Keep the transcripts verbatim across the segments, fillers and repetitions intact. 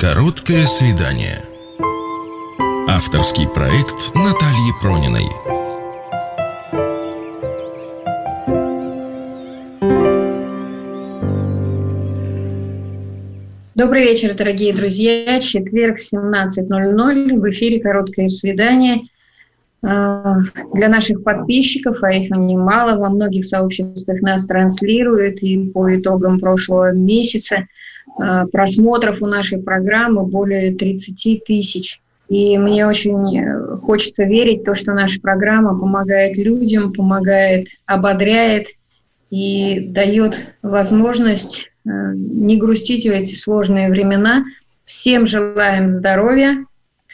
Короткое свидание. Авторский проект Натальи Прониной. Добрый вечер, дорогие друзья. Четверг, семнадцать ноль ноль. В эфире «Короткое свидание». Для наших подписчиков, а их немало, во многих сообществах нас транслируют. И по итогам прошлого месяца просмотров у нашей программы более тридцать тысяч. И мне очень хочется верить в то, что наша программа помогает людям, помогает, ободряет и дает возможность не грустить в эти сложные времена. Всем желаем здоровья.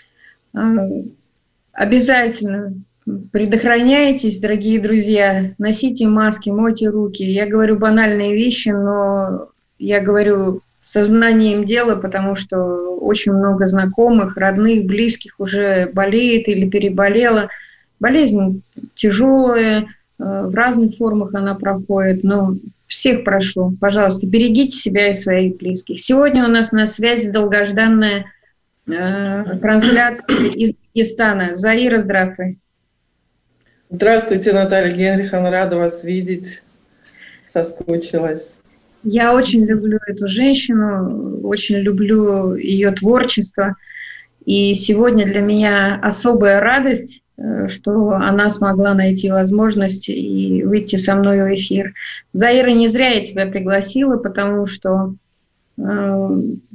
Обязательно предохраняйтесь, дорогие друзья, носите маски, мойте руки. Я говорю банальные вещи, но я говорю сознанием дела, потому что очень много знакомых, родных, близких уже болеет или переболела. Болезнь тяжелая, в разных формах она проходит, но всех прошу, пожалуйста, берегите себя и своих близких. Сегодня у нас на связи долгожданная э, трансляция из Дагестана. Заира, здравствуй. Здравствуйте, Наталья Генриховна, рада вас видеть. Соскучилась. Я очень люблю эту женщину, очень люблю ее творчество. И сегодня для меня особая радость, что она смогла найти возможность и выйти со мной в эфир. Заира, не зря я тебя пригласила, потому что э,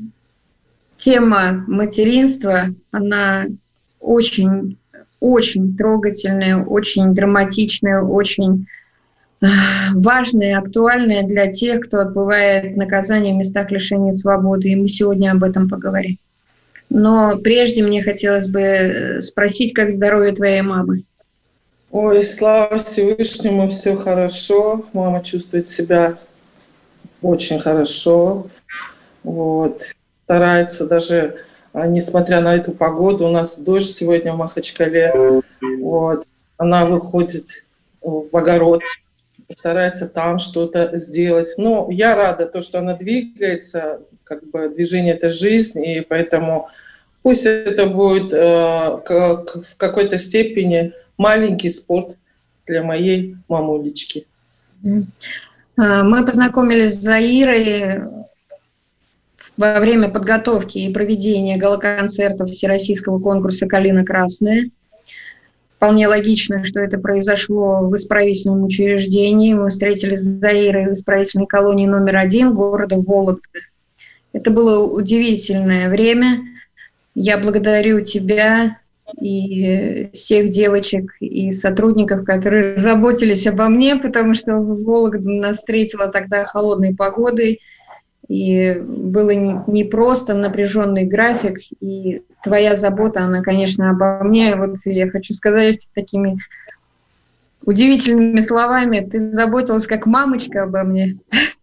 тема материнства, она очень, очень трогательная, очень драматичная, очень э, важная, актуальная для тех, кто отбывает наказание в местах лишения свободы. И мы сегодня об этом поговорим. Но прежде мне хотелось бы спросить, как здоровье твоей мамы? Ой, слава Всевышнему, все хорошо. Мама чувствует себя очень хорошо. Вот. Старается даже, несмотря на эту погоду, у нас дождь сегодня в Махачкале. Вот. Она выходит в огород, старается там что-то сделать. Но я рада, то, что она двигается. Как бы движение – это жизнь, и поэтому пусть это будет э, как, в какой-то степени маленький спорт для моей мамулечки. Мы познакомились с Заирой во время подготовки и проведения гала-концерта всероссийского конкурса «Калина красная». Вполне логично, что это произошло в исправительном учреждении. Мы встретились с Заирой в исправительной колонии номер один города Вологда. Это было удивительное время. Я благодарю тебя и всех девочек и сотрудников, которые заботились обо мне, потому что Вологда нас встретила тогда холодной погодой, и было непросто, напряженный график, и твоя забота, она, конечно, обо мне. Вот я хочу сказать такими удивительными словами: ты заботилась как мамочка обо мне.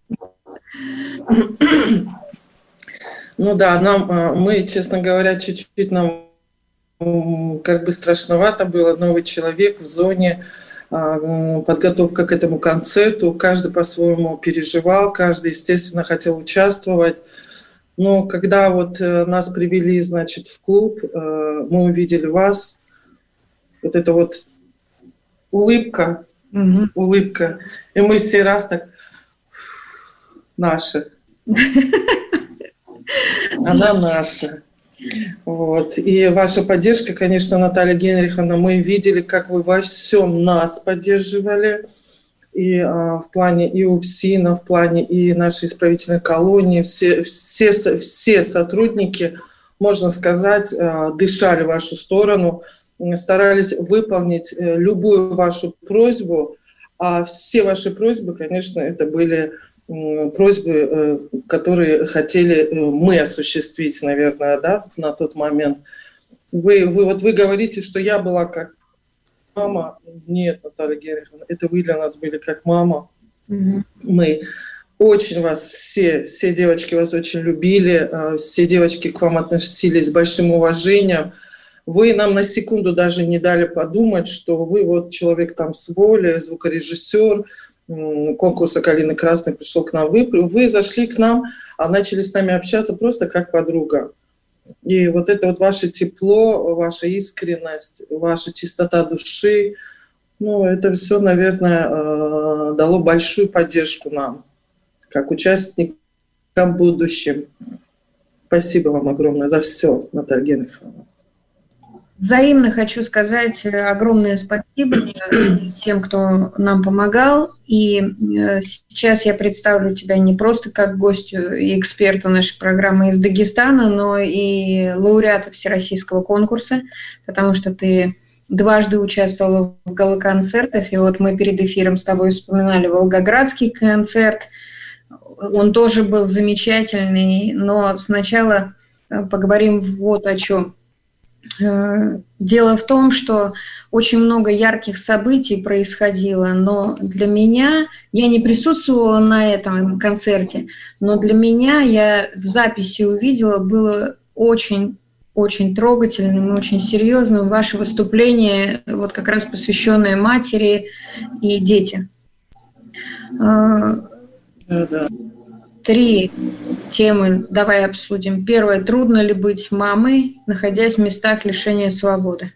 Ну да, нам, мы, честно говоря, чуть-чуть нам как бы страшновато было. Новый человек в зоне, подготовка к этому концерту. Каждый по-своему переживал, каждый, естественно, хотел участвовать. Но когда вот нас привели, значит, в клуб, мы увидели вас, вот эта вот улыбка, mm-hmm. улыбка. И мы все раз так, наши. Она наша. Вот. И ваша поддержка, конечно, Наталья Генриховна, мы видели, как вы во всем нас поддерживали. И а, в плане и УФСИНа, в плане и нашей исправительной колонии. Все, все, все сотрудники, можно сказать, дышали в вашу сторону, старались выполнить любую вашу просьбу. А все ваши просьбы, конечно, это были просьбы, которые хотели мы осуществить, наверное, да, на тот момент. Вы, вы, вот вы говорите, что я была как мама. Нет, Наталья Генриховна, это вы для нас были как мама. Mm-hmm. Мы очень вас все, все девочки вас очень любили, все девочки к вам относились с большим уважением. Вы нам на секунду даже не дали подумать, что вы вот человек там с волей, звукорежиссер, конкурса «Калины красной» пришел к нам. Вы, вы зашли к нам, а начали с нами общаться просто как подруга. И вот это вот ваше тепло, ваша искренность, ваша чистота души, ну, это все, наверное, дало большую поддержку нам, как участникам в будущем. Спасибо вам огромное за все, Наталья Генриховна. Взаимно хочу сказать огромное спасибо всем, кто нам помогал. И сейчас я представлю тебя не просто как гостю и эксперта нашей программы из Дагестана, но и лауреата всероссийского конкурса, потому что ты дважды участвовала в галоконцертах. И вот мы перед эфиром с тобой вспоминали Волгоградский концерт. Он тоже был замечательный, но сначала поговорим вот о чем. Дело в том, что очень много ярких событий происходило, но для меня, я не присутствовала на этом концерте, но для меня, я в записи увидела, было очень-очень трогательным, очень серьезным ваше выступление, вот как раз посвященное матери и детям. Да. Три темы давай обсудим. Первое. Трудно ли быть мамой, находясь в местах лишения свободы?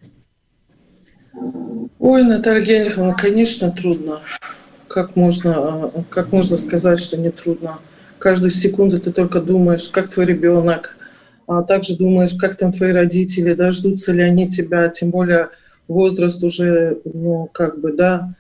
Ой, Наталья Генриховна, конечно, трудно. Как можно, как можно сказать, что не трудно? Каждую секунду ты только думаешь, как твой ребенок, а также думаешь, как там твои родители, дождутся ли они тебя, тем более возраст уже, ну, как бы, да,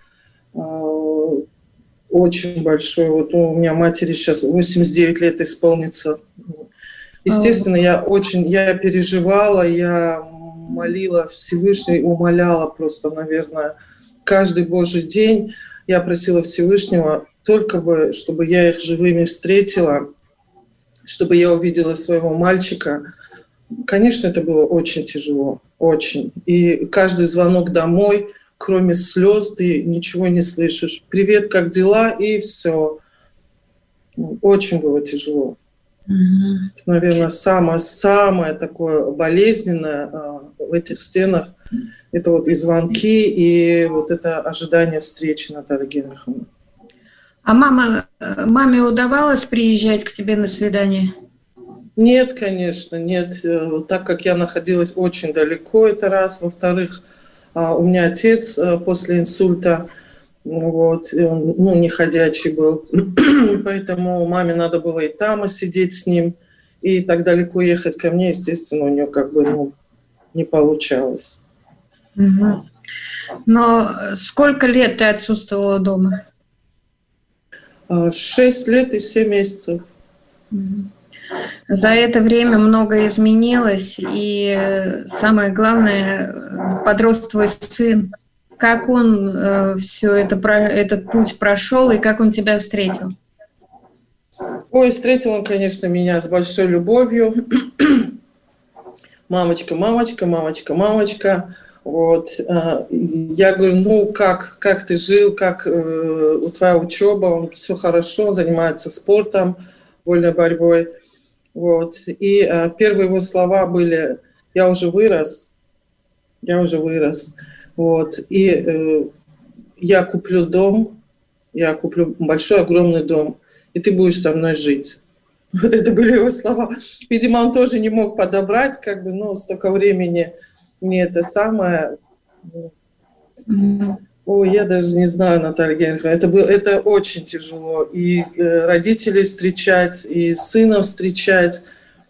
очень большой. Вот у меня матери сейчас восемьдесят девять лет исполнится. Естественно, я очень, я переживала, я молила Всевышнего, умоляла просто, наверное, каждый Божий день. Я просила Всевышнего только бы, чтобы я их живыми встретила, чтобы я увидела своего мальчика. Конечно, это было очень тяжело, очень. И каждый звонок домой, кроме слез, ты ничего не слышишь. Привет, как дела? И все. Очень было тяжело. Mm-hmm. Это, наверное, самое-самое такое болезненное в этих стенах. Это вот и звонки, и вот это ожидание встречи, Наталья Генриховна. А мама, маме удавалось приезжать к тебе на свидание? Нет, конечно, нет. Так как я находилась очень далеко, это раз. Во-вторых, у меня отец после инсульта, вот, он, ну, не ходячий был, поэтому маме надо было и там сидеть с ним, и так далеко ехать ко мне, естественно, у нее как бы, ну, не получалось. Угу. Но сколько лет ты отсутствовала дома? Шесть лет и семь месяцев. Угу. За это время многое изменилось, и самое главное, подрос твой сын. Как он э, все это, этот путь прошел, и как он тебя встретил? Ой, встретил он, конечно, меня с большой любовью. Мамочка, мамочка, мамочка, мамочка. Вот. Я говорю, ну как, как ты жил, как э, твоя учеба, он все хорошо, занимается спортом, вольной борьбой. Вот. И э, первые его слова были: я уже вырос, я уже вырос. Вот. И э, я куплю дом, я куплю большой, огромный дом, и ты будешь со мной жить. Вот это были его слова. Видимо, он тоже не мог подобрать, как бы, ну, столько времени не это самое. Mm-hmm. Ой, я даже не знаю, Наталья Генриховна, это, было, это очень тяжело. И э, родителей встречать, и сына встречать.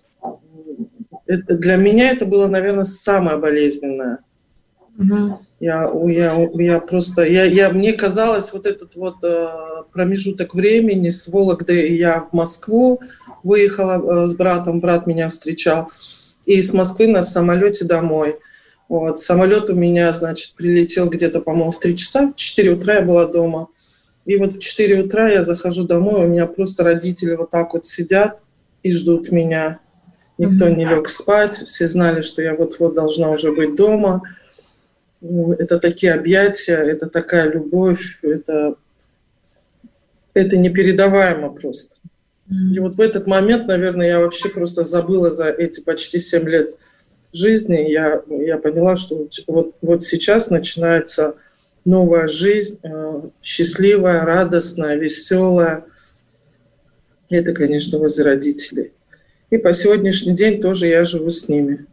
Это, для меня это было, наверное, самое болезненное. Mm-hmm. Я, я, я просто, я, я, мне казалось, вот этот вот э, промежуток времени с Вологды я в Москву выехала э, с братом, брат меня встречал, и с Москвы на самолете домой. Вот, самолет у меня, значит, прилетел где-то, по-моему, в три часа, в четыре утра я была дома. И вот в четыре утра я захожу домой, у меня просто родители вот так вот сидят и ждут меня. Никто mm-hmm. не лег спать, все знали, что я вот-вот должна уже быть дома. Это такие объятия, это такая любовь, это, это непередаваемо просто. Mm-hmm. И вот в этот момент, наверное, я вообще просто забыла за эти почти семь лет жизни. Я, я поняла, что вот, вот сейчас начинается новая жизнь, счастливая, радостная, веселая. Это, конечно, возле родителей. И по сегодняшний день тоже я живу с ними.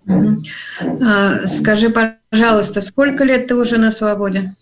Скажи, пожалуйста, сколько лет ты уже на свободе?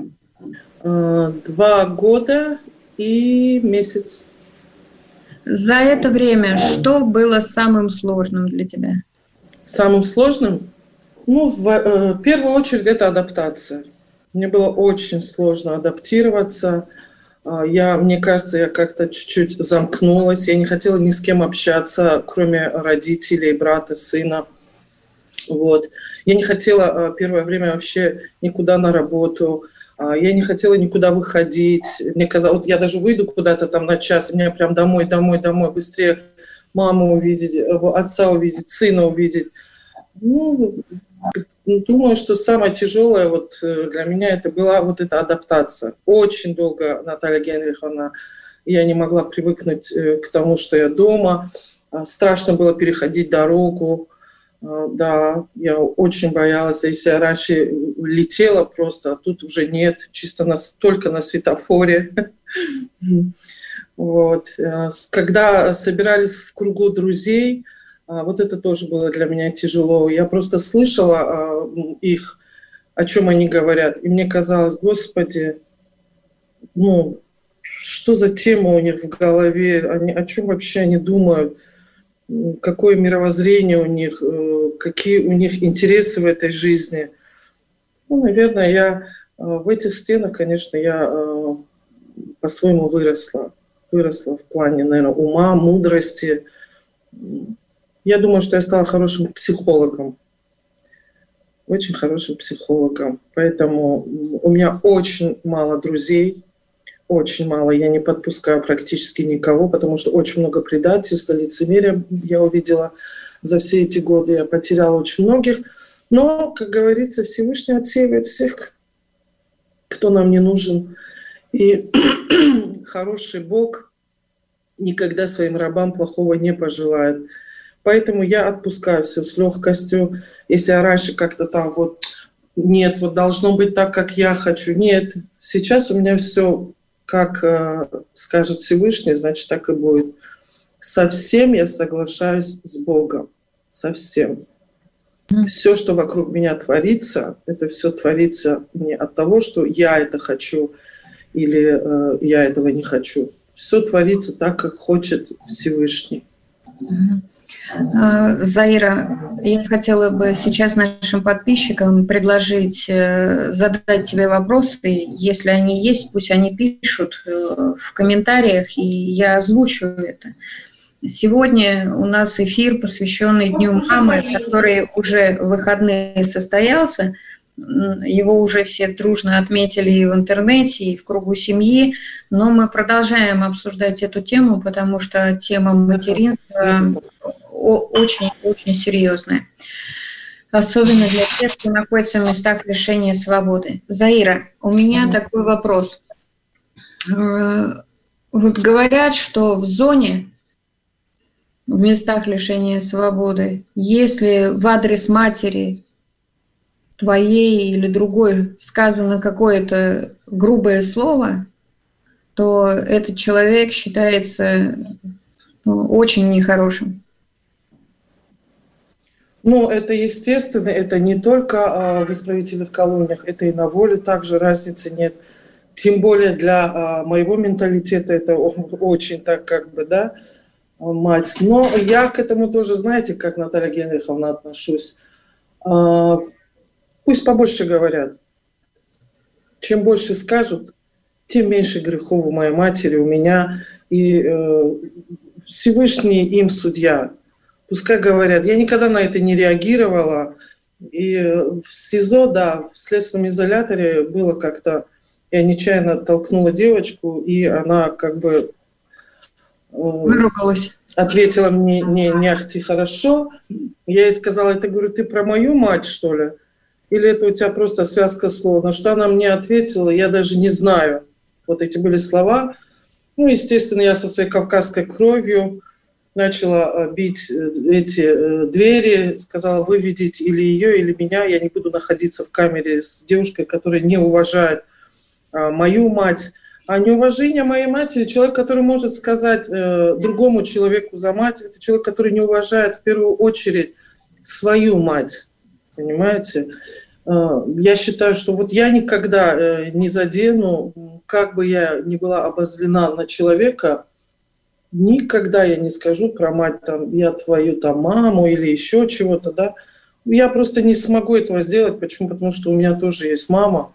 Два года и месяц. За это время что было самым сложным для тебя? Самым сложным? Ну, в, э, в первую очередь, это адаптация. Мне было очень сложно адаптироваться. Я, мне кажется, я как-то чуть-чуть замкнулась. Я не хотела ни с кем общаться, кроме родителей, брата, сына. Вот. Я не хотела первое время вообще никуда на работу. Я не хотела никуда выходить. Мне казалось, вот я даже выйду куда-то там на час, и мне прям домой, домой, домой, быстрее маму увидеть, отца увидеть, сына увидеть. Ну, думаю, что самое тяжелое вот для меня это была вот эта адаптация. Очень долго, Наталья Генриховна, я не могла привыкнуть к тому, что я дома. Страшно было переходить дорогу. Да, я очень боялась. Если я раньше летела просто, а тут уже нет, чисто на, только на светофоре. Вот. Когда собирались в кругу друзей, вот это тоже было для меня тяжело. Я просто слышала их, о чем они говорят. И мне казалось, Господи, ну, что за тема у них в голове, они, о чем вообще они думают, какое мировоззрение у них, какие у них интересы в этой жизни. Ну, наверное, я в этих стенах, конечно, я по-своему выросла. Выросла в плане, наверное, ума, мудрости. Я думаю, что я стала хорошим психологом. Очень хорошим психологом. Поэтому у меня очень мало друзей. Очень мало. Я не подпускаю практически никого, потому что очень много предательства, лицемерия я увидела за все эти годы. Я потеряла очень многих. Но, как говорится, Всевышний отсеивает всех, кто нам не нужен. И хороший Бог никогда своим рабам плохого не пожелает. Поэтому я отпускаю все с легкостью. Если я раньше как-то там вот, нет, вот должно быть так, как я хочу. Нет, сейчас у меня все, как э, скажет Всевышний, значит, так и будет. Совсем я соглашаюсь с Богом. Совсем. Все, что вокруг меня творится, это все творится не от того, что я это хочу или э, я этого не хочу. Все творится так, как хочет Всевышний. Заира, я хотела бы сейчас нашим подписчикам предложить задать тебе вопросы. Если они есть, пусть они пишут в комментариях, и я озвучу это. Сегодня у нас эфир, посвященный Дню мамы, который уже в выходные состоялся. Его уже все дружно отметили и в интернете, и в кругу семьи. Но мы продолжаем обсуждать эту тему, потому что тема материнства очень-очень серьезная. Особенно для тех, кто находится в местах лишения свободы. Заира, у меня mm-hmm. такой вопрос. Вот говорят, что в зоне, в местах лишения свободы, если в адрес матери твоей или другой сказано какое-то грубое слово, то этот человек считается ну, очень нехорошим. Ну, это естественно, это не только а, в исправительных колониях, это и на воле также разницы нет. Тем более для а, моего менталитета это очень так как бы, да, мать. Но я к этому тоже, знаете, как Наталья Генриховна отношусь. А, пусть побольше говорят. Чем больше скажут, тем меньше грехов у моей матери, у меня. И э, Всевышний им судья. Пускай говорят. Я никогда на это не реагировала. И в СИЗО, да, в следственном изоляторе было как-то... Я нечаянно толкнула девочку, и она как бы... Э, Выругалась. Ответила мне не, не ахти хорошо. Я ей сказала, это, говорю, ты про мою мать, что ли? Или это у тебя просто связка слов? На что она мне ответила, я даже не знаю. Вот эти были слова. Ну, естественно, я со своей кавказской кровью начала бить эти двери, сказала, выведите или ее, или меня, я не буду находиться в камере с девушкой, которая не уважает а, мою мать. А неуважение моей матери, человек, который может сказать э, другому человеку за мать, это человек, который не уважает в первую очередь свою мать, понимаете? Э, я считаю, что вот я никогда э, не задену, как бы я ни была обозлена на человека, никогда я не скажу про мать, там, я твою там маму или еще чего-то, да. Я просто не смогу этого сделать. Почему? Потому что у меня тоже есть мама.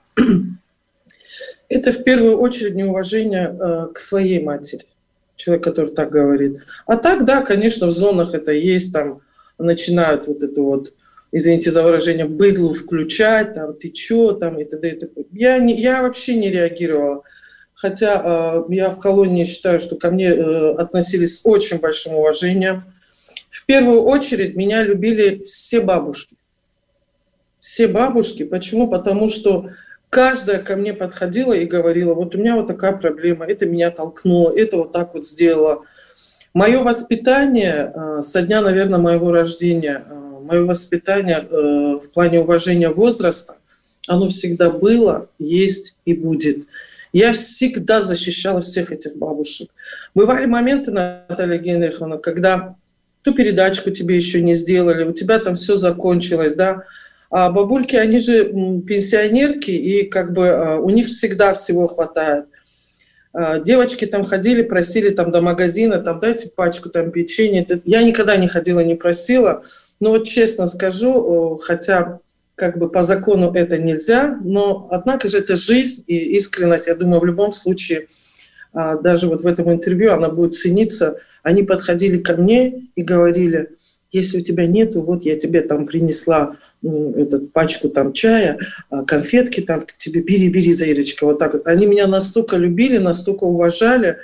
Это в первую очередь неуважение э, к своей матери, человек, который так говорит. А так, да, конечно, в зонах это есть, там начинают вот это вот, извините за выражение, быдлу включать, там, ты чё, там, и т.д. и т.п. Я, не, я вообще не реагировала. Хотя э, я в колонии считаю, что ко мне э, относились с очень большим уважением. В первую очередь меня любили все бабушки. Все бабушки. Почему? Потому что каждая ко мне подходила и говорила, вот у меня вот такая проблема, это меня толкнуло, это вот так вот сделала. Мое воспитание э, со дня, наверное, моего рождения, э, мое воспитание э, в плане уважения возраста, оно всегда было, есть и будет. Я всегда защищала всех этих бабушек. Бывали моменты, Наталья Генриховна, когда ту передачку тебе еще не сделали, у тебя там все закончилось, да. А бабульки, они же пенсионерки, и как бы у них всегда всего хватает. Девочки там ходили, просили там до магазина, там дайте пачку там печенья. Я никогда не ходила, не просила. Но вот честно скажу, хотя как бы по закону это нельзя, но однако же это жизнь и искренность. Я думаю, в любом случае, даже вот в этом интервью она будет цениться. Они подходили ко мне и говорили, если у тебя нету, вот я тебе там принесла этот, пачку там чая, конфетки там к тебе, бери, бери, Заирочка, вот так вот. Они меня настолько любили, настолько уважали.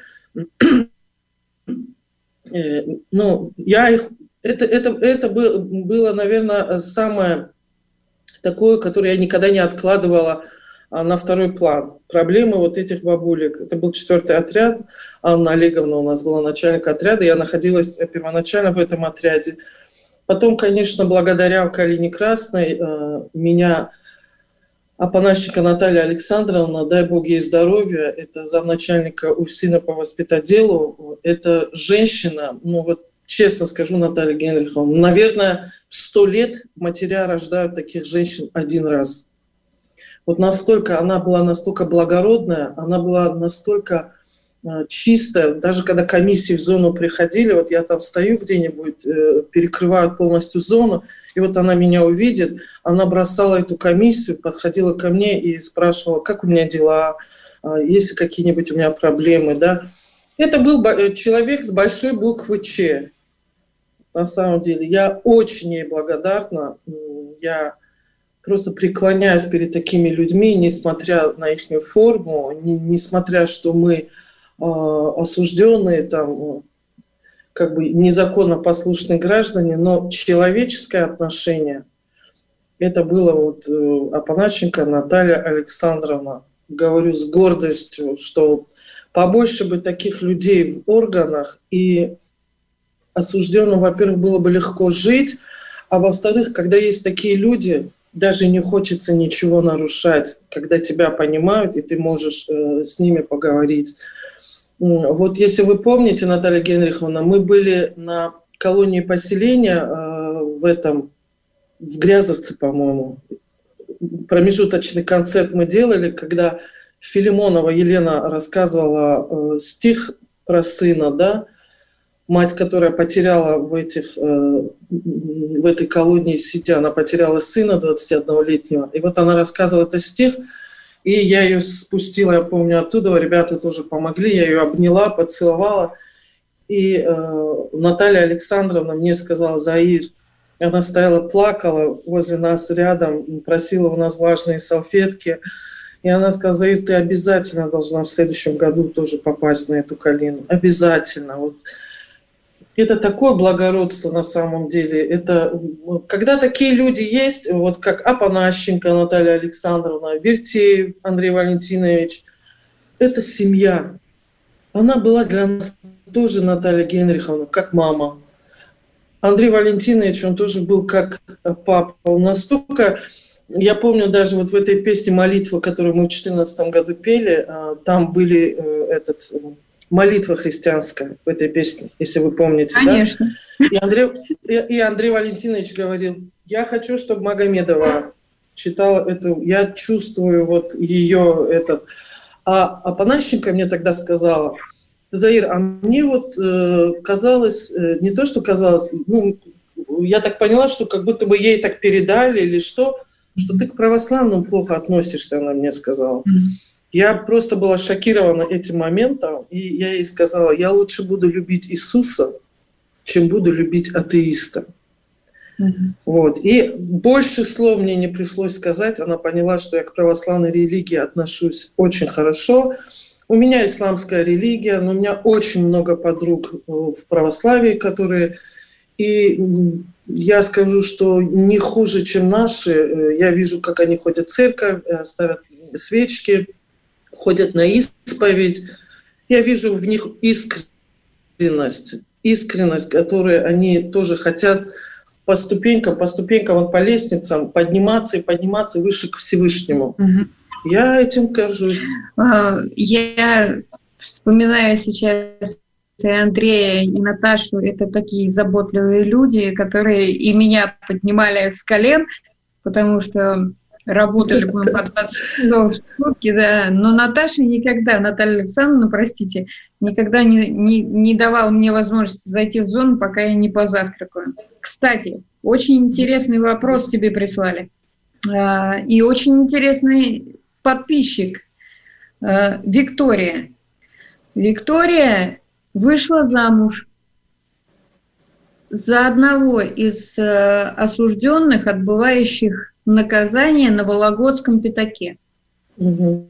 Ну, я их... Это, это, это было, было, наверное, самое такое, которое я никогда не откладывала на второй план. Проблемы вот этих бабулек. Это был четвертый отряд. Анна Олеговна у нас была начальник отряда. Я находилась первоначально в этом отряде. Потом, конечно, благодаря Калине Красной меня опанащика Наталья Александровна, дай Бог ей здоровья, это замначальника УФСИНа по воспитоделу, это женщина, ну вот честно скажу, Наталья Генриховна, наверное, в сто лет матеря рождают таких женщин один раз. Вот настолько, она была настолько благородная, она была настолько чистая. Даже когда комиссии в зону приходили, вот я там стою где-нибудь, перекрываю полностью зону, и вот она меня увидит, она бросала эту комиссию, подходила ко мне и спрашивала, как у меня дела, есть ли какие-нибудь у меня проблемы, да. Это был человек с большой буквы «Ч». На самом деле, я очень ей благодарна. Я просто преклоняюсь перед такими людьми, несмотря на их форму, не, несмотря, что мы э, осужденные, там, как бы незаконно послушные граждане, но человеческое отношение, это было вот э, Апанащенко Наталья Александровна. Говорю с гордостью, что побольше бы таких людей в органах, и осужденным, во-первых, было бы легко жить, а во-вторых, когда есть такие люди, даже не хочется ничего нарушать, когда тебя понимают, и ты можешь э, с ними поговорить. Вот если вы помните, Наталья Генриховна, мы были на колонии поселения э, в этом, в Грязовце, по-моему. Промежуточный концерт мы делали, когда Филимонова Елена рассказывала э, стих про сына, да, мать, которая потеряла в, этих, э, в этой колонии сидя, она потеряла сына двадцатиоднолетнего. И вот она рассказывала этот стих, и я ее спустила, я помню, оттуда, ребята тоже помогли, я ее обняла, поцеловала. И э, Наталья Александровна мне сказала: Заир, она стояла, плакала возле нас рядом, просила у нас влажные салфетки. И она сказала: Заир, ты обязательно должна в следующем году тоже попасть на эту Калину. Обязательно. Вот. Это такое благородство на самом деле. Это, когда такие люди есть, вот как Апанащенко Наталья Александровна, Вертеев Андрей Валентинович, это семья. Она была для нас тоже, Наталья Генриховна, как мама. Андрей Валентинович, он тоже был как папа. Он настолько... Я помню даже вот в этой песне «Молитва», которую мы в две тысячи четырнадцатом году пели, там были этот, молитва христианская в этой песне, если вы помните. Конечно. Да? И, Андрей, и Андрей Валентинович говорил, я хочу, чтобы Магомедова читала эту, я чувствую вот ее этот. А, а Панащенко мне тогда сказала, Заир, а мне вот э, казалось, э, не то, что казалось, ну, я так поняла, что как будто бы ей так передали или что, что ты к православным плохо относишься, она мне сказала. Mm-hmm. Я просто была шокирована этим моментом, и я ей сказала, я лучше буду любить Иисуса, чем буду любить атеиста. Mm-hmm. Вот. И больше слов мне не пришлось сказать, она поняла, что я к православной религии отношусь очень хорошо. У меня исламская религия, но у меня очень много подруг в православии, которые... И я скажу, что не хуже, чем наши. Я вижу, как они ходят в церковь, ставят свечки, ходят на исповедь. Я вижу в них искренность, искренность, которую они тоже хотят по ступенькам, по ступенькам, вот по лестницам подниматься и подниматься выше к Всевышнему. Угу. Я этим горжусь. Я вспоминаю сейчас и Андрея, и Наташу, это такие заботливые люди, которые и меня поднимали с колен, потому что работали мы по двадцать часов в сутки, да. Но Наташа никогда, Наталья Александровна, простите, никогда не, не, не давала мне возможности зайти в зону, пока я не позавтракаю. Кстати, очень интересный вопрос тебе прислали. И очень интересный подписчик Виктория. Виктория вышла замуж за одного из э, осужденных, отбывающих наказание на Вологодском пятаке. Угу.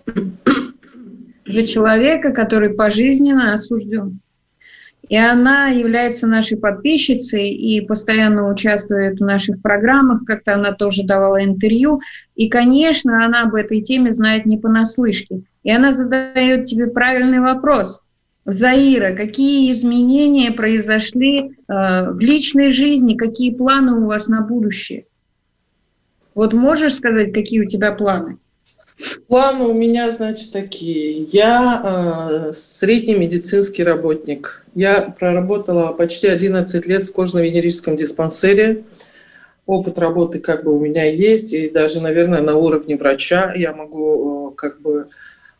За человека, который пожизненно осужден. И она является нашей подписчицей и постоянно участвует в наших программах, как-то она тоже давала интервью. И, конечно, она об этой теме знает не понаслышке. И она задает тебе правильный вопрос. Заира, какие изменения произошли э, в личной жизни, какие планы у вас на будущее? Вот можешь сказать, какие у тебя планы? Планы у меня, значит, такие. Я э, средний медицинский работник. Я проработала почти одиннадцать лет в кожно-венерическом диспансере. Опыт работы как бы у меня есть, и даже, наверное, на уровне врача я могу э, как бы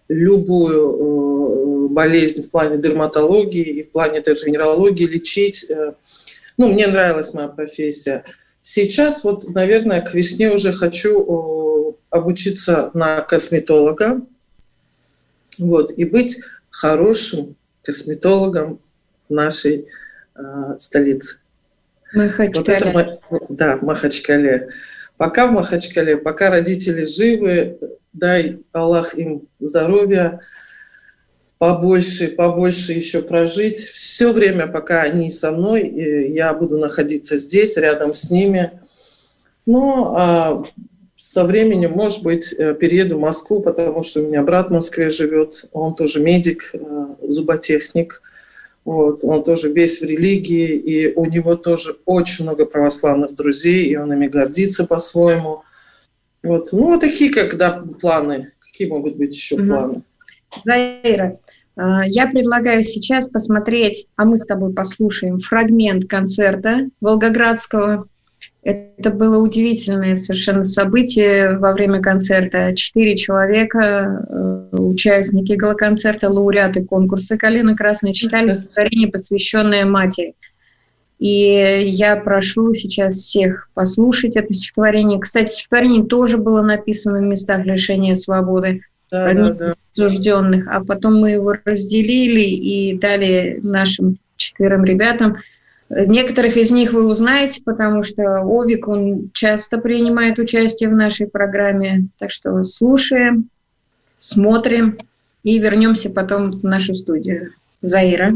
любую э, болезнь в плане дерматологии и в плане даже венерологии лечить. Ну, мне нравилась моя профессия. Сейчас, вот, наверное, к весне уже хочу э, обучиться на косметолога, вот, и быть хорошим косметологом в нашей э, столице. Махачкале. Вот это, да, в Махачкале. Пока в Махачкале, пока родители живы, дай Аллах им здоровья, побольше, побольше еще прожить. Все время, пока они со мной, я буду находиться здесь, рядом с ними. Но а со временем, может быть, перееду в Москву, потому что у меня брат в Москве живет, он тоже медик, зуботехник. Вот, он тоже весь в религии, и у него тоже очень много православных друзей, и он ими гордится по-своему. Вот. Ну, вот такие, когда планы. Какие могут быть еще угу. планы? Заира, я предлагаю сейчас посмотреть, а мы с тобой послушаем фрагмент концерта волгоградского. Это было удивительное совершенно событие во время концерта. Четыре человека, участники галоконцерта, лауреаты конкурса «Калина красная», читали стихотворение, посвященное матери. И я прошу сейчас всех послушать это стихотворение. Кстати, стихотворение тоже было написано в местах лишения свободы, да, да, да. осужденных. А потом мы его разделили и дали нашим четверым ребятам. Некоторых из них вы узнаете, потому что Овик, он часто принимает участие в нашей программе. Так что слушаем, смотрим и вернемся потом в нашу студию. Заира.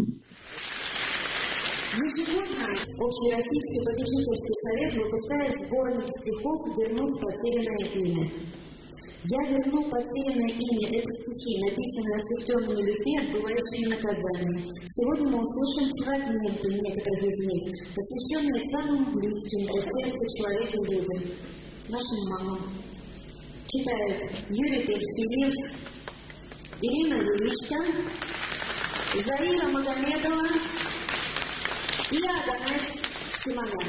Ежегодно Общероссийский попечительский совет выпускает сборник стихов «Вернуть потерянное имя». Я верну потерянное имя. Это стихи, написанные осужденными людьми, отбывающими наказание. Сегодня мы услышим фрагменты некоторых из них, посвященные самым близким для сердца человека и людям, нашим мамам. Читают Юрий Перфильев, Ирина Величко, Заира Магомедова и Аганес Симонян.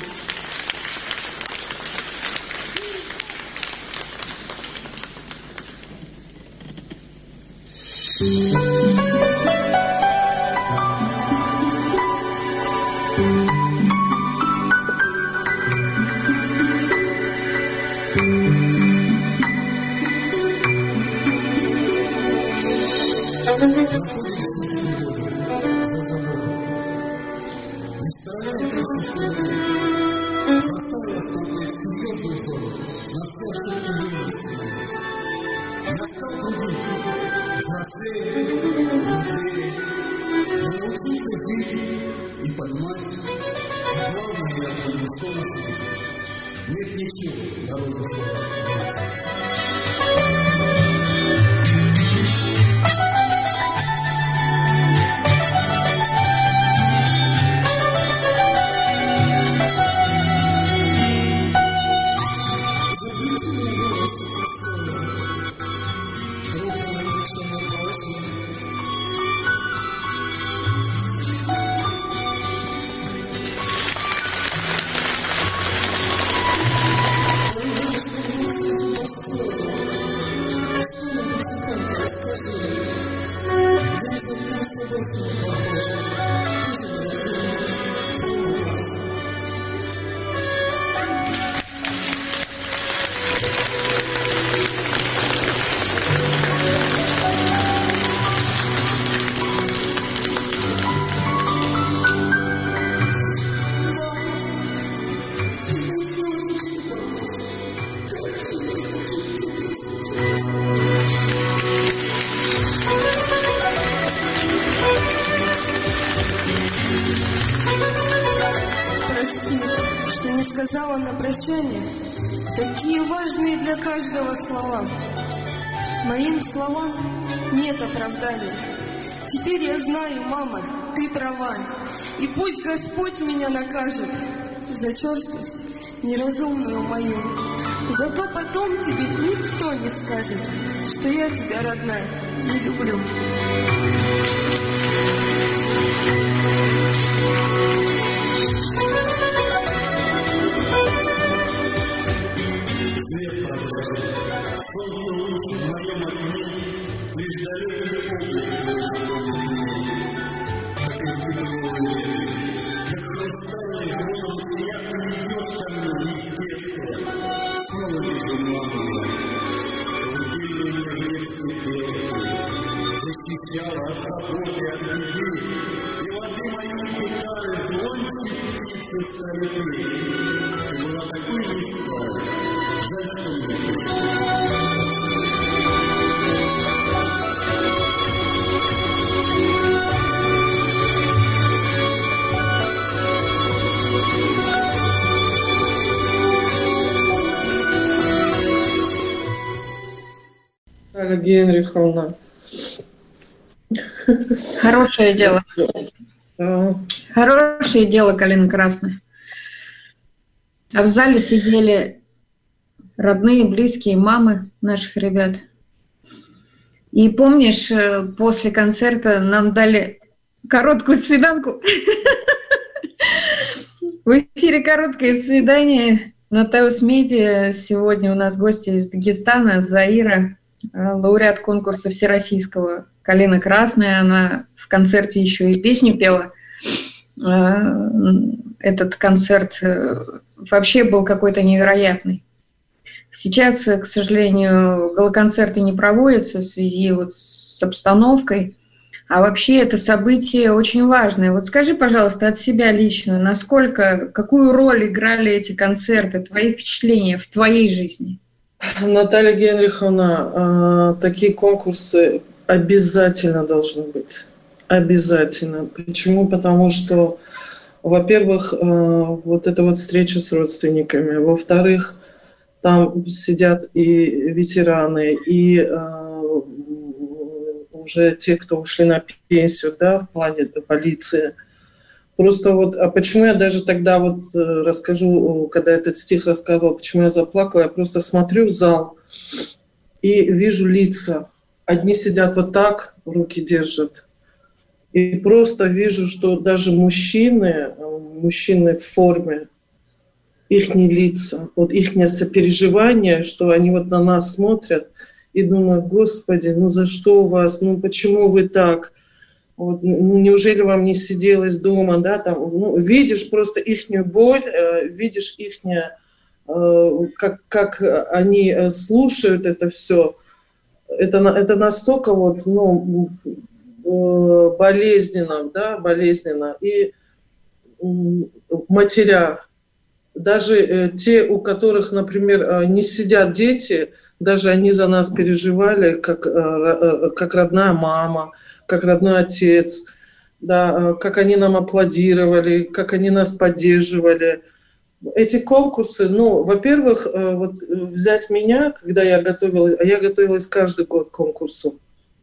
Заставила смотреть серьезную зону на все ошибки сегодня. Я стал другим, взрослее, мудрее. Я научился жить и понимать, а главное, я понял, что на свете нет ничего дороже слова. Сказала на прощание такие важные для каждого слова. Моим словам нет оправдания. Теперь я знаю, мама, ты права. И пусть Господь меня накажет за черствость неразумную мою. Зато потом тебе никто не скажет, что я тебя, родная, не люблю. Свет подражает, солнце лучше в моем окне, лишь далекий облик твой, как испытывал ветер, как хрустальный звон, чья ты идешь ко мне из детства. Снова вижу маму, рубили мне детскую клетку, защищала от заботы, от беды, и воды мои питали, звонче птицы стали петь. Ты была такой низкой. Жаль, что мне пришлось. Наталья Генриховна. Хорошее дело. Хорошее дело, Калина Красная. А в зале сидели родные, близкие, мамы наших ребят. И помнишь, после концерта нам дали короткую свиданку. В эфире короткое свидание на Таус Медиа. Сегодня у нас гости из Дагестана, Заира, лауреат конкурса всероссийского «Калина Красная». Она в концерте еще и песню пела. Этот концерт вообще был какой-то невероятный. Сейчас, к сожалению, галоконцерты не проводятся в связи вот с обстановкой, а вообще это событие очень важное. Вот скажи, пожалуйста, от себя лично, насколько, какую роль играли эти концерты, твои впечатления в твоей жизни? Наталья Генриховна, такие конкурсы обязательно должны быть. Обязательно. Почему? Потому что, во-первых, вот эта вот встреча с родственниками, во-вторых, Там сидят и ветераны, и э, уже те, кто ушли на пенсию, да, в плане полиции. Просто вот, а почему я даже тогда вот э, расскажу, когда этот стих рассказывал, почему я заплакала, я просто смотрю в зал и вижу лица. Одни сидят вот так, руки держат. И просто вижу, что даже мужчины, мужчины в форме, их лица, вот их сопереживание, что они вот на нас смотрят и думают: Господи, ну за что у вас, ну почему вы так? Вот, ну, неужели вам не сиделось дома, да, там, ну, видишь просто ихнюю боль, э, видишь ихнее, э, как, как они слушают это все. Это, это настолько вот, ну, болезненно, да, болезненно. И матеря, даже те, у которых, например, не сидят дети, даже они за нас переживали, как, как родная мама, как родной отец, да, как они нам аплодировали, как они нас поддерживали. Эти конкурсы, ну, во-первых, вот взять меня, когда я готовилась, а я готовилась каждый год к конкурсу.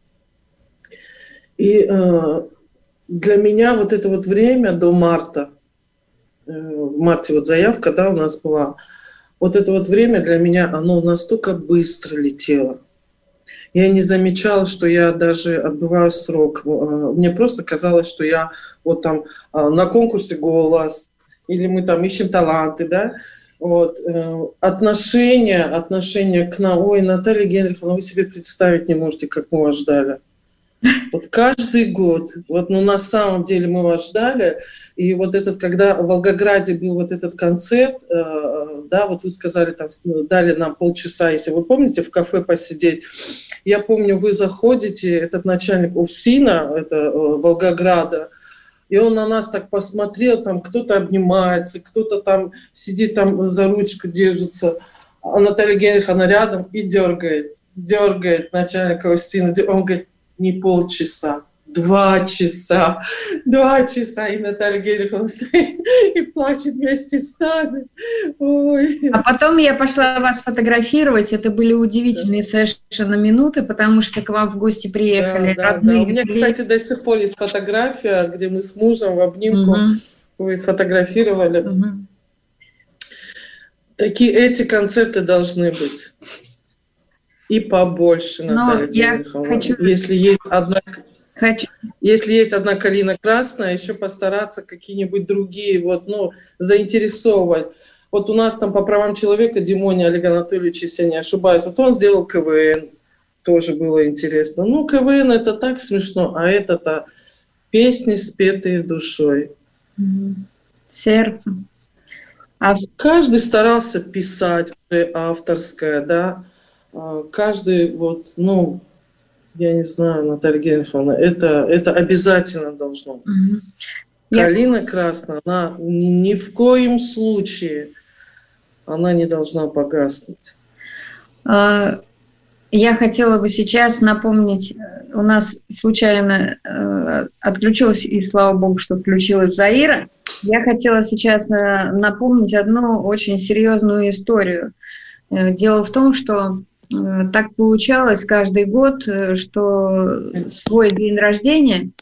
И э, для меня вот это вот время до марта, э, в марте вот заявка, да, у нас была, вот это вот время для меня, оно настолько быстро летело. Я не замечала, что я даже отбываю срок. Мне просто казалось, что я вот там на конкурсе «Голос», или мы там ищем таланты, да, вот, отношение, отношение к нам, ой, Наталья Генриховна, вы себе представить не можете, как мы вас ждали. Вот каждый год, вот, ну, на самом деле мы вас ждали, и вот этот, когда в Волгограде был вот этот концерт, э, да, вот вы сказали, там, дали нам полчаса, если вы помните, в кафе посидеть. Я помню, вы заходите, этот начальник УФСИНа, это э, Волгограда, и он на нас так посмотрел, там кто-то обнимается, кто-то там сидит, там за ручку держится, а Наталья Генриховна рядом и дергает, дергает начальника УФСИНа, он говорит: не полчаса, два часа, два часа, и Наталья Генриховна стоит и плачет вместе с нами. Ой. А потом я пошла вас фотографировать, это были удивительные совершенно минуты, потому что к вам в гости приехали да, родные. Да, да. У меня, кстати, до сих пор есть фотография, где мы с мужем в обнимку, угу. Вы сфотографировали. Угу. Такие эти концерты должны быть. И побольше, Наталья Генриховна. Хочу... Если есть одна, хочу... если есть одна калина красная, еще постараться какие-нибудь другие, вот, ну, заинтересовывать. Вот у нас там по правам человека Димоне Олег Анатольевич, если я не ошибаюсь, вот он сделал КВН, тоже было интересно. Ну, КВН это так смешно, а это-то песни, спетые душой. Сердцем. А... Каждый старался писать авторское, да. Каждый, вот, ну, я не знаю, Наталья Генриховна, это, это обязательно должно быть. Mm-hmm. Калина я... красная, она ни, ни в коем случае, она не должна погаснуть. Uh, я хотела бы сейчас напомнить, у нас случайно uh, отключилась, и слава богу, что включилась Заира. Я хотела сейчас uh, напомнить одну очень серьезную историю. Uh, дело в том, что так получалось каждый год, что свой день рождения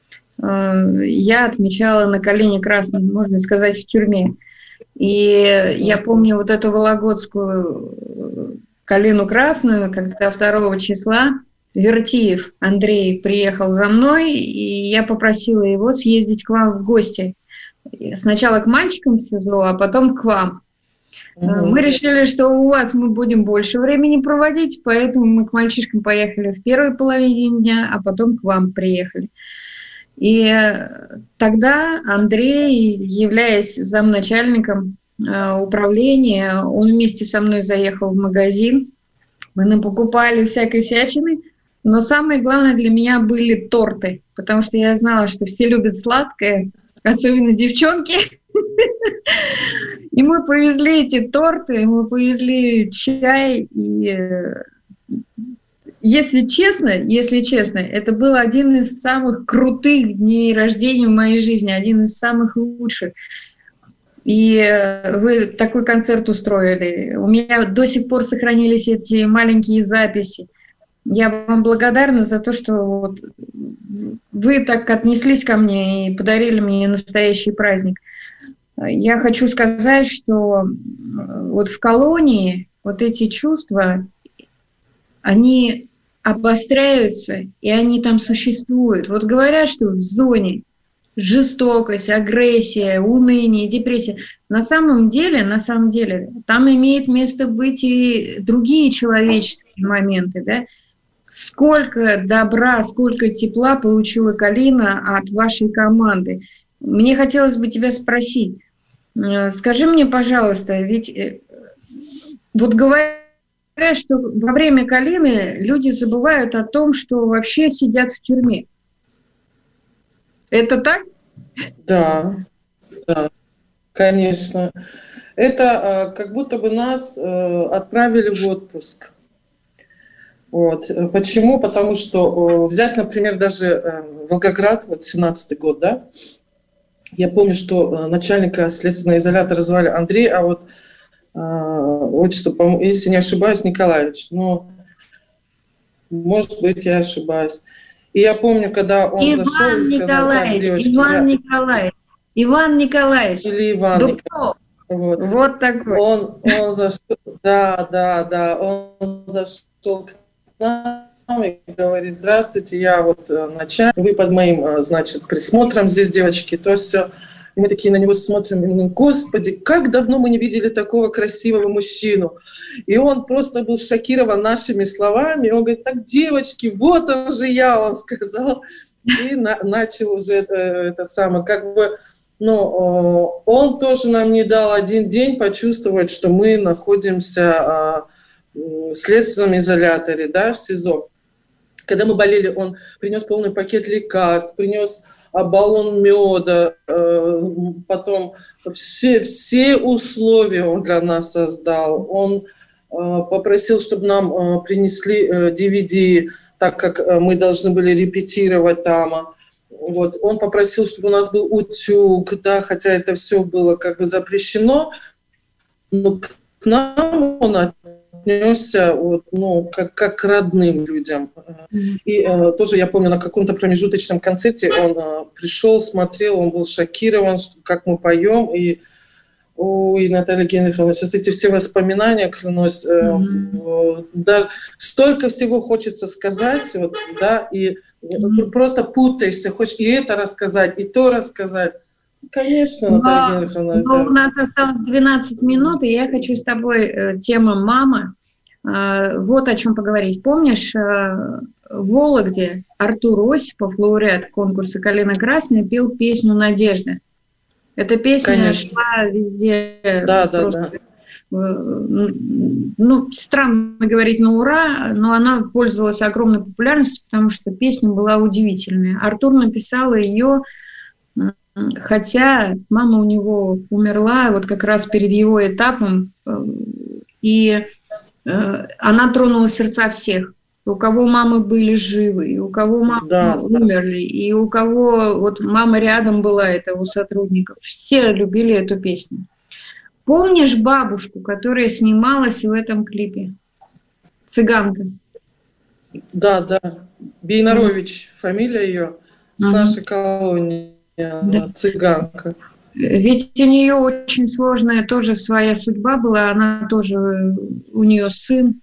я отмечала на Калине Красной, можно сказать, в тюрьме. И я помню вот эту вологодскую Калину Красную, когда второго числа Вертиев Андрей приехал за мной, и я попросила его съездить к вам в гости. Сначала к мальчикам в СИЗО, а потом к вам. Мы решили, что у вас мы будем больше времени проводить, поэтому мы к мальчишкам поехали в первой половине дня, а потом к вам приехали. И тогда Андрей, являясь замначальником управления, он вместе со мной заехал в магазин, мы напокупали всякой всячины, но самое главное для меня были торты, потому что я знала, что все любят сладкое, особенно девчонки. И мы повезли эти торты, мы повезли чай, и если честно, если честно, это был один из самых крутых дней рождения в моей жизни, один из самых лучших. И вы такой концерт устроили. У меня до сих пор сохранились эти маленькие записи. Я вам благодарна за то, что вот вы так отнеслись ко мне и подарили мне настоящий праздник. Я хочу сказать, что вот в колонии вот эти чувства, они обостряются, и они там существуют. Вот говорят, что в зоне жестокость, агрессия, уныние, депрессия. На самом деле, на самом деле, там имеет место быть и другие человеческие моменты, да? Сколько добра, сколько тепла получила Калина от вашей команды. Мне хотелось бы тебя спросить, скажи мне, пожалуйста, ведь вот говорят, что во время Калины люди забывают о том, что вообще сидят в тюрьме. Это так? Да, да, конечно. Это как будто бы нас отправили в отпуск. Вот. Почему? Потому что взять, например, даже Волгоград, вот семнадцатый год, да, я помню, что начальника следственного изолятора звали Андрей, а вот э, отчество, если не ошибаюсь, Николаевич. Но, может быть, я ошибаюсь. И я помню, когда он Иван зашел и сказал, Николаевич, так, девочки... Иван я... Николаевич, Иван Николаевич. Или Иван да Николаевич. Вот. вот такой. Он, он зашел, да, да, да, он зашел к нам и говорит: здравствуйте, я вот начальник, вы под моим, значит, присмотром здесь, девочки, то все. И мы такие на него смотрим и говорим: господи, как давно мы не видели такого красивого мужчину. И он просто был шокирован нашими словами. Он говорит: так, девочки, вот он же я, он сказал. И на, начал уже это, это самое, как бы, ну, он тоже нам не дал один день почувствовать, что мы находимся в следственном изоляторе, да, в СИЗО. Когда мы болели, он принес полный пакет лекарств, принес баллон меда, потом все, все условия он для нас создал. Он попросил, чтобы нам принесли ди ви ди, так как мы должны были репетировать там. Вот. Он попросил, чтобы у нас был утюг, да, хотя это все было как бы запрещено, но к нам он отнесся вот, ну, как, как к родным людям. И э, тоже я помню, на каком-то промежуточном концерте он э, пришел, смотрел, он был шокирован, что, как мы поем. И, ой, Наталья Генриховна, сейчас эти все воспоминания, клянусь, э, mm-hmm. э, даже столько всего хочется сказать, вот, да, и mm-hmm. просто путаешься, хочешь и это рассказать, и то рассказать. Конечно, Наталья Генриховна. Но, это... У нас осталось двенадцать минут, и я хочу с тобой э, тема «Мама». Э, вот о чем поговорить. Помнишь, э, в Вологде Артур Осипов, лауреат конкурса «Калина Красная», пел песню «Надежда». Эта песня Конечно. шла везде. Да, да, да. Ну, странно говорить на ура, но она пользовалась огромной популярностью, потому что песня была удивительная. Артур написал ее... Хотя мама у него умерла вот как раз перед его этапом, и она тронула сердца всех. У кого мамы были живы, и у кого мамы да, умерли, и у кого вот мама рядом была, это у сотрудников. Все любили эту песню. Помнишь бабушку, которая снималась в этом клипе? Цыганка. Да, да. Бейнарович, mm-hmm. фамилия ее, с mm-hmm. нашей колонии. Да. Цыганка. Ведь у нее очень сложная тоже своя судьба была, она тоже, у нее сын.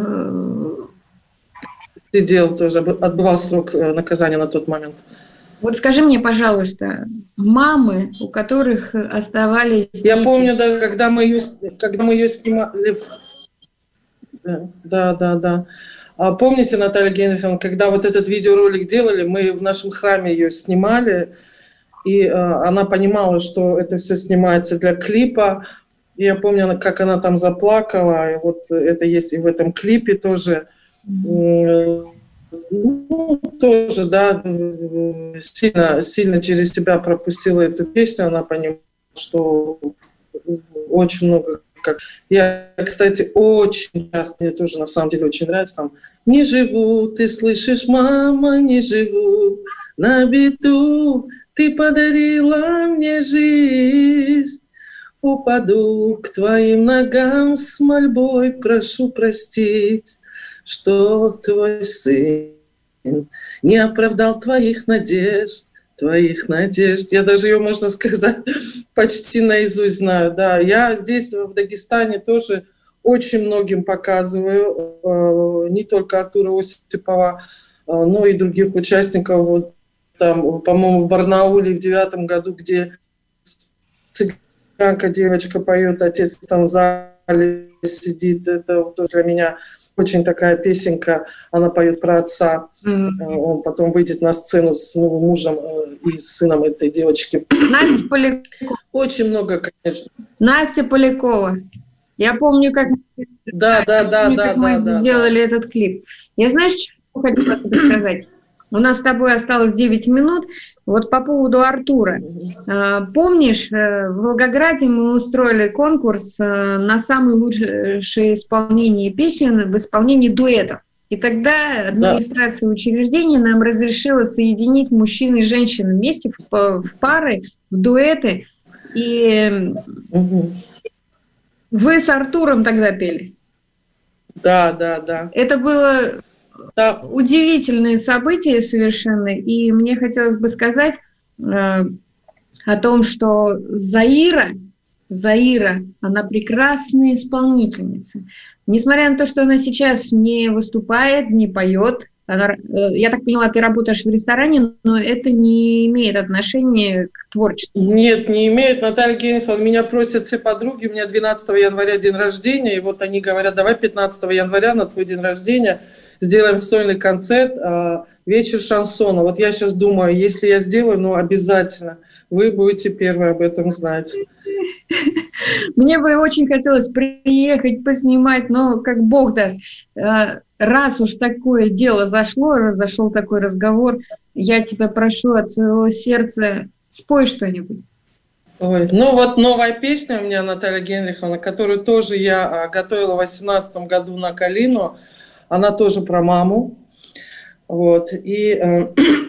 Сидел тоже, отбывал срок наказания на тот момент. Вот скажи мне, пожалуйста, мамы, у которых оставались Я дети... помню, даже когда мы ее, когда мы ее снимали... Да, да, да. да. А помните, Наталья Генриховна, когда вот этот видеоролик делали, мы в нашем храме ее снимали, и э, она понимала, что это все снимается для клипа. И я помню, как она там заплакала, и вот это есть и в этом клипе тоже. Mm-hmm. Ну, тоже, да, сильно, сильно через себя пропустила эту песню, она понимала, что очень много... Как... Я, кстати, очень часто, мне тоже на самом деле очень нравится, там, «Не живу, ты слышишь, мама, не живу, на беду ты подарила мне жизнь, упаду к твоим ногам с мольбой, прошу простить, что твой сын не оправдал твоих надежд, твоих надежд. Я даже ее, можно сказать, почти наизусть знаю. Да, я здесь, в Дагестане, тоже очень многим показываю, не только Артура Осипова, но и других участников. Вот там, по-моему, в Барнауле в девятом году, где цыганка девочка поет, отец там в зале сидит. Это тоже для меня очень такая песенка. Она поет про отца. Mm-hmm. Он потом выйдет на сцену с новым мужем и с сыном этой девочки. Настя Полякова. Очень много, конечно. Настя Полякова. Я помню, как, да, да, да, помню, да, как да, мы да, сделали да. этот клип. Я, знаешь, что хотела тебе сказать? У нас с тобой осталось девять минут. Вот по поводу Артура. Помнишь, в Волгограде мы устроили конкурс на самое лучшее исполнение песен в исполнении дуэтов. И тогда администрация да. учреждения нам разрешила соединить мужчин и женщин вместе в, в пары, в дуэты. И угу. вы с Артуром тогда пели. Да, да, да. Это было... Да. Удивительные события совершенно, и мне хотелось бы сказать э, о том, что Заира, Заира, она прекрасная исполнительница. Несмотря на то, что она сейчас не выступает, не поет, она, э, я так поняла, ты работаешь в ресторане, но это не имеет отношения к творчеству. Нет, не имеет. Наталья Генриховна, меня просят все подруги, у меня двенадцатого января день рождения, и вот они говорят, давай пятнадцатого января на твой день рождения сделаем сольный концерт, вечер шансона. Вот я сейчас думаю, если я сделаю, ну обязательно, вы будете первые об этом знать. Мне бы очень хотелось приехать, поснимать, но как Бог даст. Раз уж такое дело зашло, зашел такой разговор, я тебя прошу от своего сердца, спой что-нибудь. Ой, ну вот новая песня у меня, Наталья Генриховна, которую тоже я готовила в восемнадцатом году на Калину. Она тоже про маму. Вот. И э,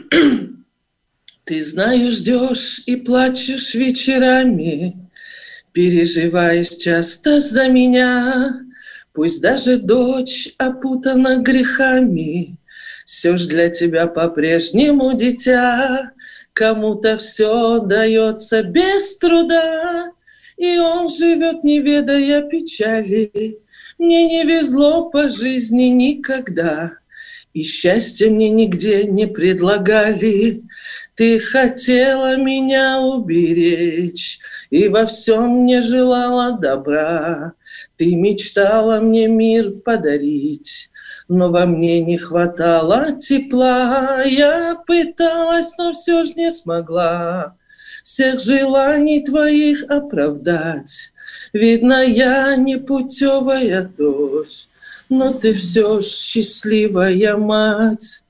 ты знаешь, ждешь и плачешь вечерами, переживаешь часто за меня. Пусть даже дочь опутана грехами, все ж для тебя по-прежнему дитя. Кому-то все дается без труда, и он живет, не ведая печали. Мне не везло по жизни никогда, и счастья мне нигде не предлагали. Ты хотела меня уберечь, и во всем мне желала добра. Ты мечтала мне мир подарить, но во мне не хватало тепла. Я пыталась, но все ж не смогла всех желаний твоих оправдать. Видно, я не путевая дочь, но ты все ж счастливая мать.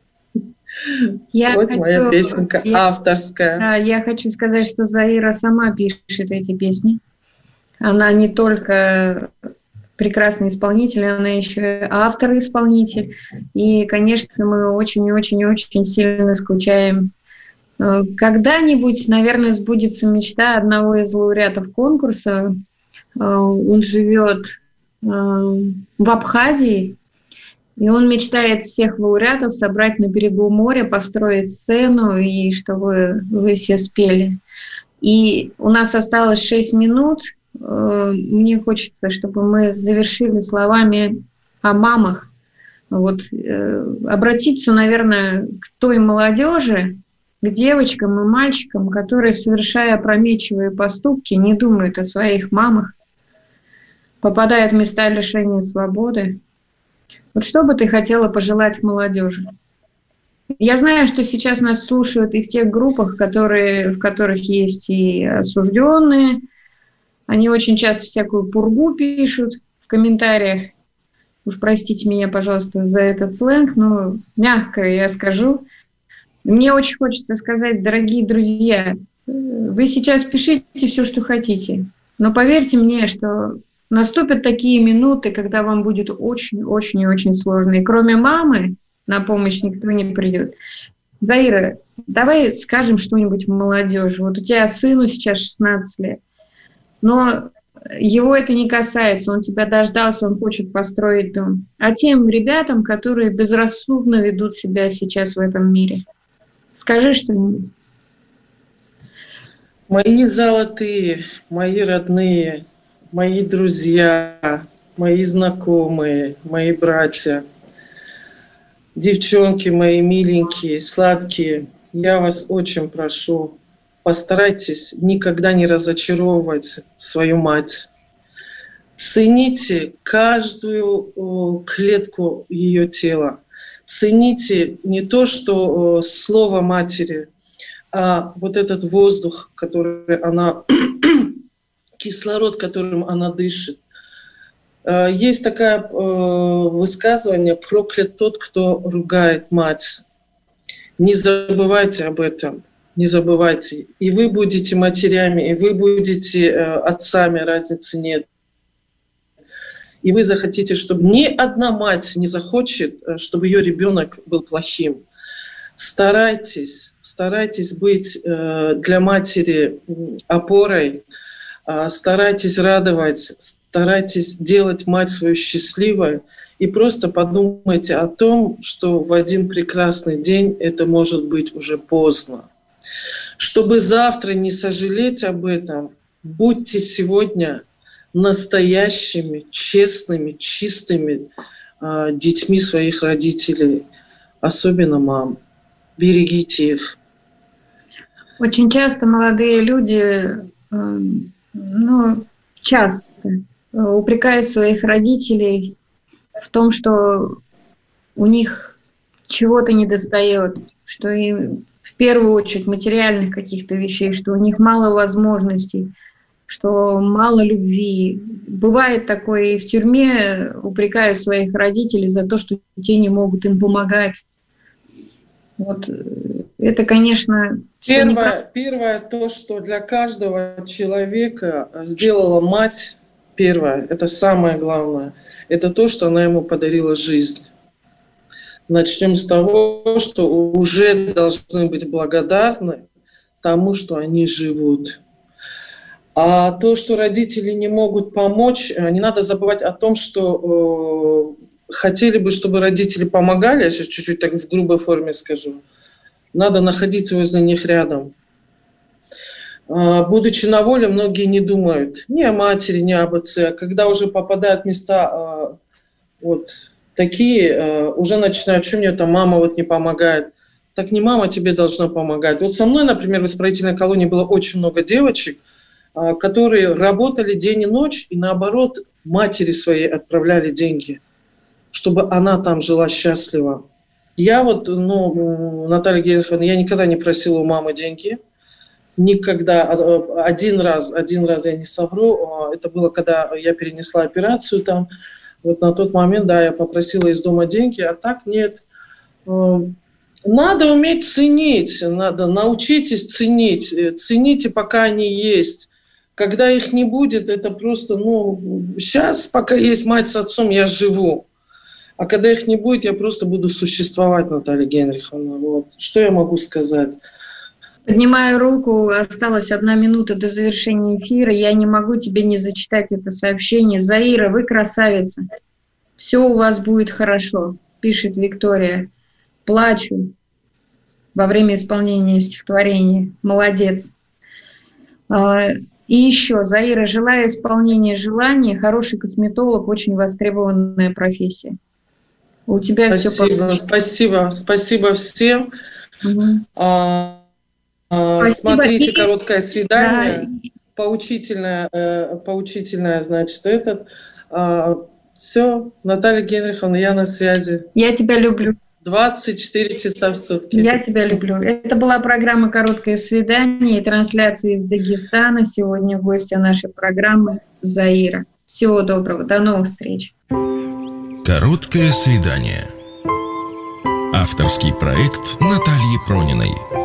Я вот хочу, моя песенка я, авторская. Да, я хочу сказать, что Заира сама пишет эти песни. Она не только прекрасный исполнитель, она еще и автор-исполнитель. И, конечно, мы очень-очень-очень сильно скучаем. Когда-нибудь, наверное, сбудется мечта одного из лауреатов конкурса. Он живет в Абхазии, и он мечтает всех лауреатов собрать на берегу моря, построить сцену, и чтобы вы все спели. И у нас осталось шесть минут. Мне хочется, чтобы мы завершили словами о мамах. Вот, обратиться, наверное, к той молодежи, к девочкам и мальчикам, которые, совершая опрометчивые поступки, не думают о своих мамах, попадают в места лишения свободы. Вот что бы ты хотела пожелать молодежи? Я знаю, что сейчас нас слушают и в тех группах, которые, в которых есть и осужденные. Они очень часто всякую пургу пишут в комментариях. Уж простите меня, пожалуйста, за этот сленг, но мягко я скажу. Мне очень хочется сказать, дорогие друзья, вы сейчас пишите все, что хотите, но поверьте мне, что наступят такие минуты, когда вам будет очень-очень и очень сложно. И кроме мамы на помощь никто не придет. Заира, давай скажем что-нибудь молодежи. Вот у тебя сыну сейчас шестнадцать лет. но его это не касается, он тебя дождался, он хочет построить дом. А тем ребятам, которые безрассудно ведут себя сейчас в этом мире, скажи что-нибудь. Мои золотые, мои родные, мои друзья, мои знакомые, мои братья, девчонки мои миленькие, сладкие, я вас очень прошу, постарайтесь никогда не разочаровывать свою мать. Цените каждую клетку ее тела. Цените не то, что слово матери, а вот этот воздух, который она, кислород, которым она дышит. Есть такое высказывание: проклят тот, кто ругает мать. Не забывайте об этом. Не забывайте. И вы будете матерями, и вы будете э, отцами, разницы нет. И вы захотите, чтобы ни одна мать не захочет, чтобы ее ребенок был плохим. Старайтесь, старайтесь быть э, для матери опорой, э, старайтесь радовать, старайтесь делать мать свою счастливой. И просто подумайте о том, что в один прекрасный день это может быть уже поздно. Чтобы завтра не сожалеть об этом, будьте сегодня настоящими, честными, чистыми э, детьми своих родителей, особенно мам. Берегите их. Очень часто молодые люди, э, ну, часто упрекают своих родителей в том, что у них чего-то недостает, что им в первую очередь материальных каких-то вещей, что у них мало возможностей, что мало любви. Бывает такое, и в тюрьме упрекают своих родителей за то, что те не могут им помогать. Вот это, конечно... Первое, первое то, что для каждого человека сделала мать, первое, это самое главное, это то, что она ему подарила жизнь. Начнем с того, что уже должны быть благодарны тому, что они живут. А то, что родители не могут помочь, не надо забывать о том, что э, хотели бы, чтобы родители помогали, я сейчас чуть-чуть так в грубой форме скажу, надо находиться возле них рядом. Э, будучи на воле, многие не думают ни о матери, ни об отце. А когда уже попадают в места э, вот, такие, э, уже начинают, что мне там мама вот не помогает. Так не мама тебе должна помогать. Вот со мной, например, в исправительной колонии было очень много девочек, которые работали день и ночь, и наоборот, матери своей отправляли деньги, чтобы она там жила счастливо. Я вот, ну, Наталья Генриховна, я никогда не просила у мамы деньги. Никогда. Один раз, один раз я не совру. Это было, когда я перенесла операцию там. Вот на тот момент, да, я попросила из дома деньги, а так нет. Надо уметь ценить, надо, научитесь ценить. Цените, пока они есть. Когда их не будет, это просто, ну, сейчас, пока есть мать с отцом, я живу. А когда их не будет, я просто буду существовать, Наталья Генриховна. Вот. Что я могу сказать? Поднимаю руку, осталась одна минута до завершения эфира. Я не могу тебе не зачитать это сообщение. Заира, вы красавица. Все у вас будет хорошо, пишет Виктория. Плачу во время исполнения стихотворения. Молодец. И еще, Заира, желаю исполнения желаний. Хороший косметолог, очень востребованная профессия. У тебя спасибо, все получится. Спасибо, спасибо всем. Угу. А, а, спасибо. Смотрите, короткое свидание, да. поучительное, э, поучительное, значит, этот. А, все, Наталья Генриховна, я на связи. Я тебя люблю. двадцать четыре часа в сутки. Я тебя люблю. Это была программа «Короткое свидание» и трансляция из Дагестана. Сегодня гостья нашей программы Заира. Всего доброго. До новых встреч. «Короткое свидание». Авторский проект Натальи Прониной.